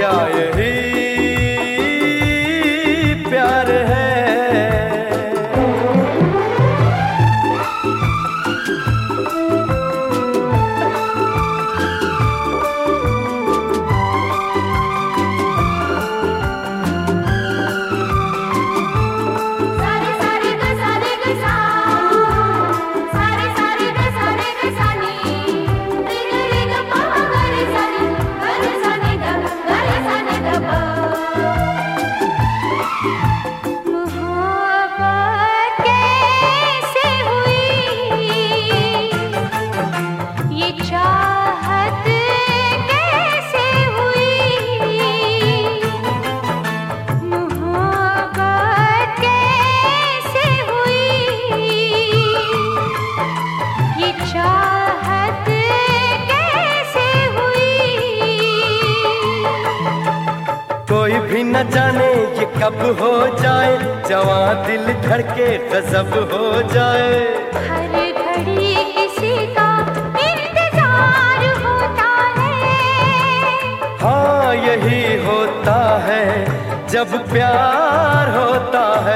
क्या यही प्यार है? कोई भी न जाने ये कब हो जाए, जवां दिल धड़के गजब हो जाए। हर घड़ी किसी का इंतजार होता है। हाँ यही होता है जब प्यार होता है।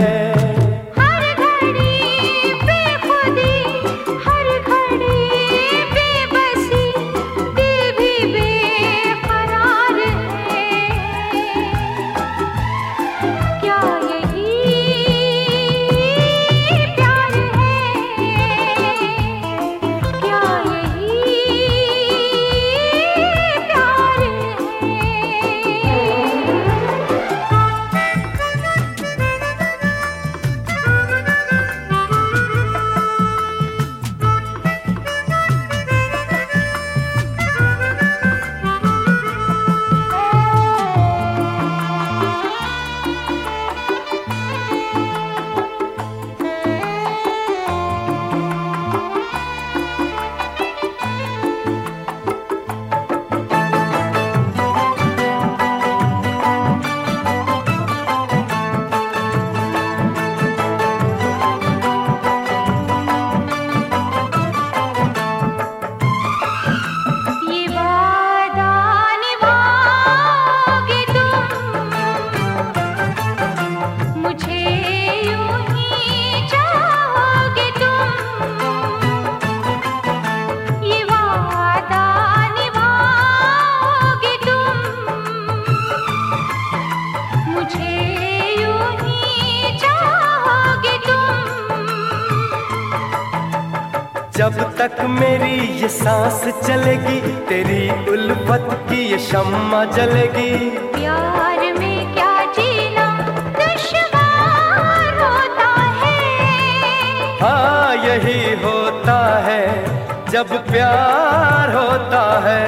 जब तक मेरी ये सांस चलेगी, तेरी उल्फत की ये शम्मा जलेगी। प्यार में क्या जीना दुश्वार होता है। हाँ यही होता है जब प्यार होता है।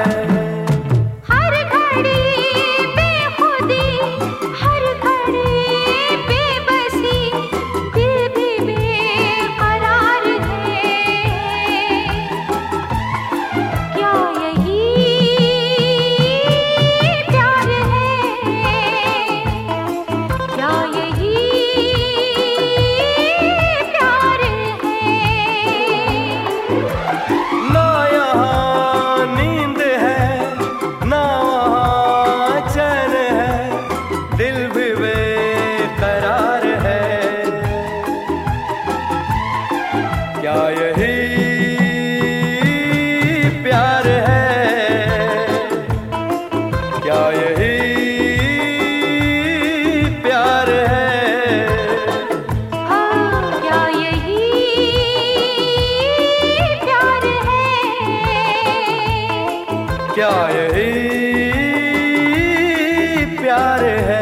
क्या यही प्यार है? क्या यही प्यार है? हाँ क्या यही प्यार है? क्या यही प्यार है?